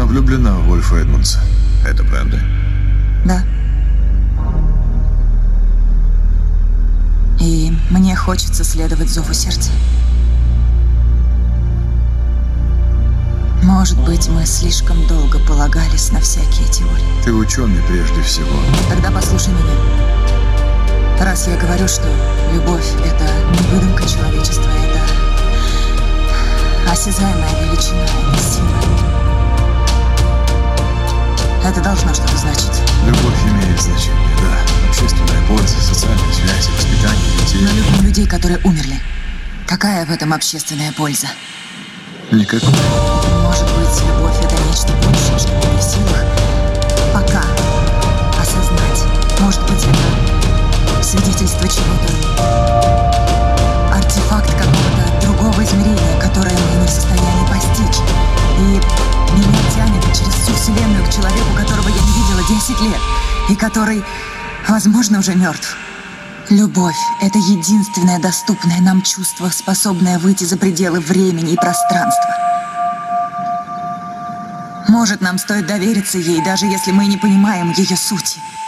влюблена в Вольфа Эдмундса. Это правда? Да. И мне хочется следовать зову сердца. Может быть, мы слишком долго полагались на всякие теории. Ты ученый прежде всего. Тогда послушай меня. Раз я говорю, что любовь — это не выдумка человечества, это осязаемая величина, это сила. Это должно что-то значить. Любовь имеет значение, да. Общественная польза, социальные связи, воспитание детей. Мы любим людей, которые умерли. Какая в этом общественная польза? Никакой. Может быть, любовь — это нечто большее, что мы не в силах пока осознать. Может быть, это свидетельство чего-то, артефакт какого-то другого измерения, которое мы не в состоянии постичь. И меня тянет через всю вселенную к человеку, которого я не видела 10 лет, и который, возможно, уже мертв. Любовь — это единственное доступное нам чувство, способное выйти за пределы времени и пространства. Может, нам стоит довериться ей, даже если мы не понимаем ее сути.